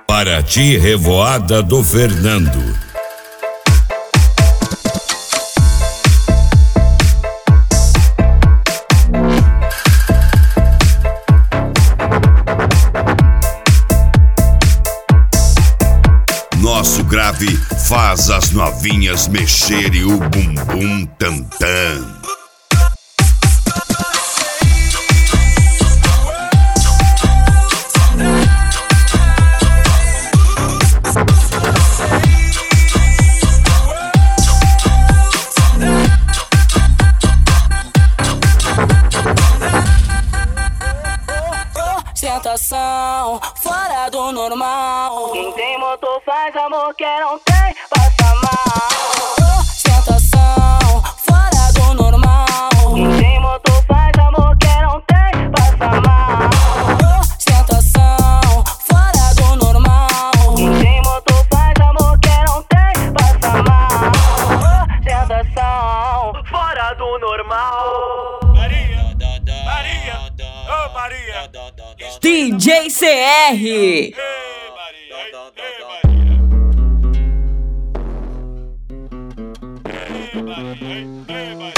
Paraty, Revoada do Fernando. Nosso grave faz as novinhas mexerem o bumbum tam-tam. Ostentação fora do normal. Quem tem motor faz amor, quem não tem passa mal. Ostentação fora do normal. Quem tem motor faz amor, quem não tem passa mal. Ostentação fora do normal. Quem tem motor faz amor, quem não tem passa mal. Ostentação fora do normal. Maria, Maria, oh Maria, DJ CR. ei Maria.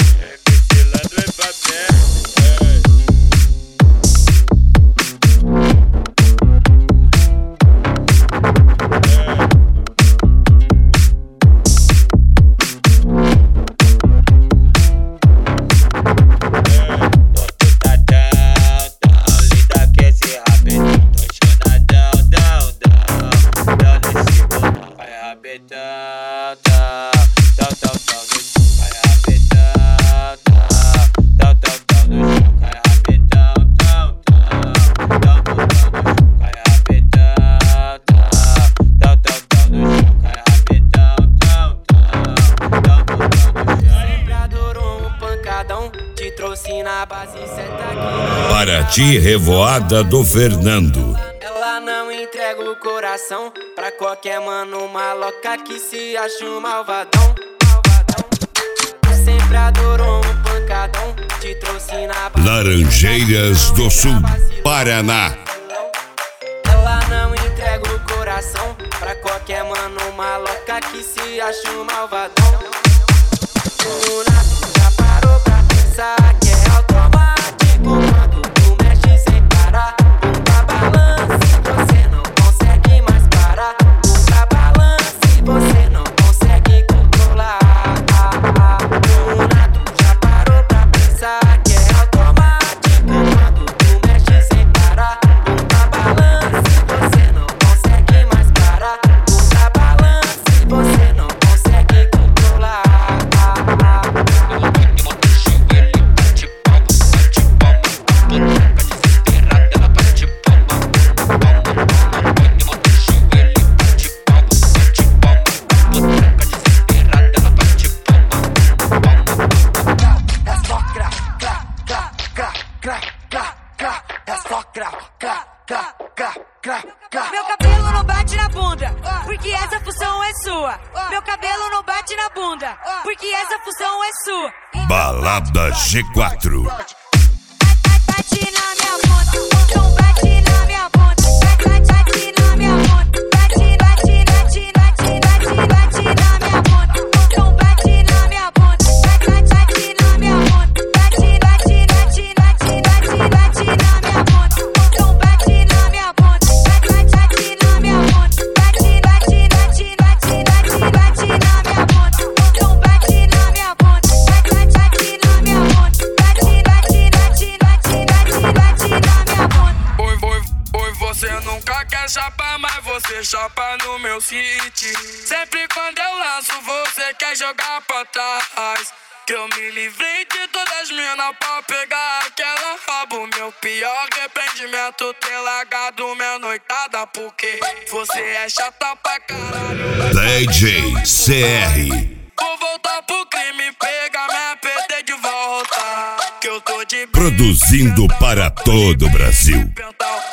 Paraty, Revoada do Fernando. Ela não entrega o coração pra qualquer mano maloca que se acha um malvadão. Sempre adorou um pancadão, te trouxe na base. Laranjeiras do Sul, Paraná. Ela não entrega o coração pra qualquer mano maloca que se acha um malvadão. Já parou pra pensar que é automático quando tu mexe sem parar? Puta balance, você não consegue mais parar. Puta balance, você não consegue controlar. Tu já parou pra pensar que é automático quando tu mexe sem parar? Puta balance, você não consegue mais parar. Puta balance, você não consegue controlar. Meu cabelo não bate na bunda, porque essa função é sua. Meu cabelo não bate na bunda, porque essa função é sua. Balada G4. Bate na minha bunda, então bate na minha bunda. Bate na minha bunda, bate na minha bunda, então bate na minha bunda. Bate na minha bunda, bate na minha bunda, então bate na minha bunda. Bate na minha bunda, bate na minha bunda, então bate na minha bunda. Bate na minha bunda, Oi, você nunca quer chapar, mas você chapa no meu city. Sempre quando eu lanço, você quer jogar pra trás. Que eu me livrei de todas as minas pra pegar aquela rabo. Meu pior arrependimento ter largado minha noitada, porque você é chata pra caralho. DJ CR. Vou voltar pro crime, pegar minha PT de volta. Que eu tô de Produzindo para todo o Brasil. Pental.